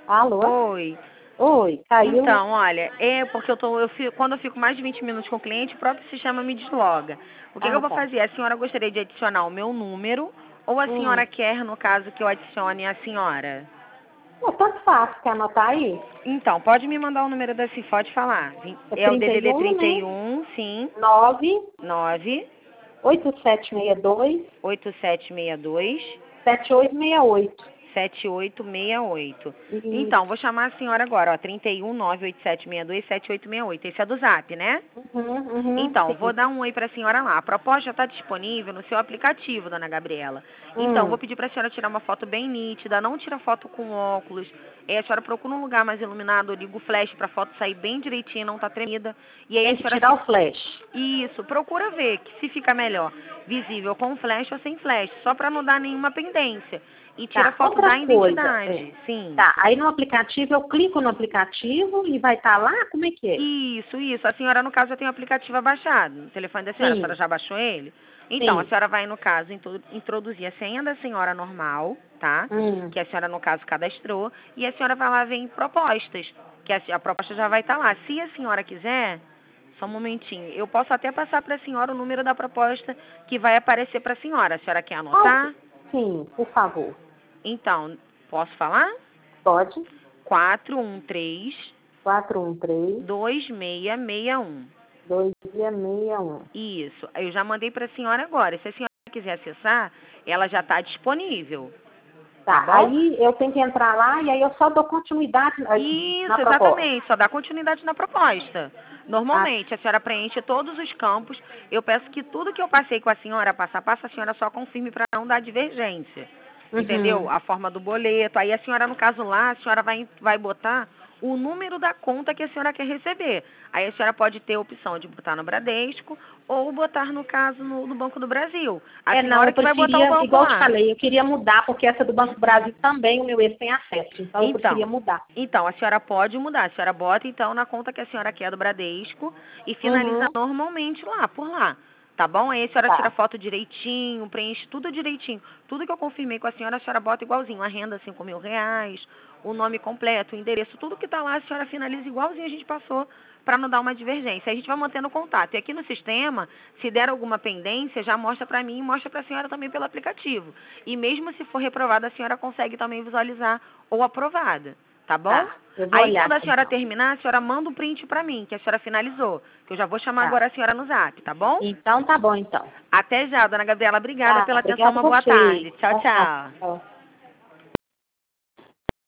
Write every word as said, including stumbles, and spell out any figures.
Alô? Oi. Oi, caiu. Então, olha, é porque eu tô, eu fico, quando eu fico mais de vinte minutos com o cliente, o próprio sistema me desloga. O que, que eu Ah, vou tá. fazer? A senhora gostaria de adicionar o meu número ou a Hum. senhora quer, no caso, que eu adicione a senhora? É tanto fácil, quer anotar aí? Então, pode me mandar o número da C I F, pode falar. Vim- É É o trinta e D D D um, trinta e né? um, sim, nove nove oito sete seis dois oito sete seis dois sete oito seis oito. sete oito seis oito. Então, Isso. vou chamar a senhora agora, ó, trinta e um, nove oito sete seis dois sete oito seis oito. Esse é do Zap, né? Uhum, uhum, Então, vou sim. dar um oi para a senhora lá. A proposta já está disponível no seu aplicativo, dona Gabriela. Então, vou Hum. pedir para a senhora tirar uma foto bem nítida, não tira foto com óculos. É, a senhora procura um lugar mais iluminado, liga o flash para a foto sair bem direitinho, não tá tremida. E aí a Tem que senhora tirar se... o flash. Isso, procura ver que se fica melhor, visível com flash ou sem flash, só para não dar nenhuma pendência. E tira Tá, foto outra da coisa. É. identidade, sim. Tá, aí no aplicativo, eu clico no aplicativo e vai estar lá? Como é que é? Isso, isso. A senhora, no caso, já tem o aplicativo baixado. No telefone da senhora, a senhora Sim, já baixou ele? Então, a sim. senhora vai, no caso, intro- introduzir a senha da senhora normal, tá? Hum. Que a senhora, no caso, cadastrou. E a senhora vai lá ver em propostas, que a, a proposta já vai estar lá. Se a senhora quiser, só um momentinho, eu posso até passar para a senhora o número da proposta que vai aparecer para a senhora. A senhora quer Ah, anotar? sim, por favor. Então, posso falar? Pode. quatro um três, quatro um três, dois seis seis um. dois seis um. Isso, eu já mandei para a senhora agora. Se a senhora quiser acessar, ela já está disponível, tá Tá, bom? aí eu tenho que entrar lá e aí eu só dou continuidade na na Isso, proposta. exatamente, só dá continuidade na proposta. Ah, Normalmente, a senhora preenche todos os campos. Eu peço que tudo que eu passei com a senhora, passo a passo, a senhora só confirme para não dar divergência. Entendeu? uhum. A forma do boleto. Aí a senhora, no caso lá, a senhora vai, vai botar o número da conta que a senhora quer receber. Aí a senhora pode ter a opção de botar no Bradesco ou botar, no caso, no, no Banco do Brasil. A É, não, senhora eu que vai botar o preferia, banco igual eu te lá. falei, eu queria mudar, porque essa do Banco do Brasil também o meu ex tem acesso, então eu preferia Então, mudar. então, a senhora pode mudar. A senhora bota, então, na conta que a senhora quer do Bradesco e finaliza Uhum, normalmente lá, por lá. Tá bom? Aí a senhora tira tá, foto direitinho, preenche tudo direitinho. Tudo que eu confirmei com a senhora, a senhora bota igualzinho. A renda, cinco mil reais, o nome completo, o endereço, tudo que tá lá, a senhora finaliza igualzinho a gente passou para não dar uma divergência. Aí a gente vai mantendo contato. E aqui no sistema, se der alguma pendência, já mostra para mim e mostra para a senhora também pelo aplicativo. E mesmo se for reprovada, a senhora consegue também visualizar ou aprovada, tá bom? tá. Eu vou Aí olhar quando a aqui senhora então. terminar, a senhora manda um print pra mim, que a senhora finalizou. Que eu já vou chamar Tá. agora a senhora no zap, tá bom? Então tá bom então. Até já, dona Gabriela. Obrigada Tá, pela atenção. obrigada Uma a boa você. tarde. Tchau, Tchau, tchau. tchau.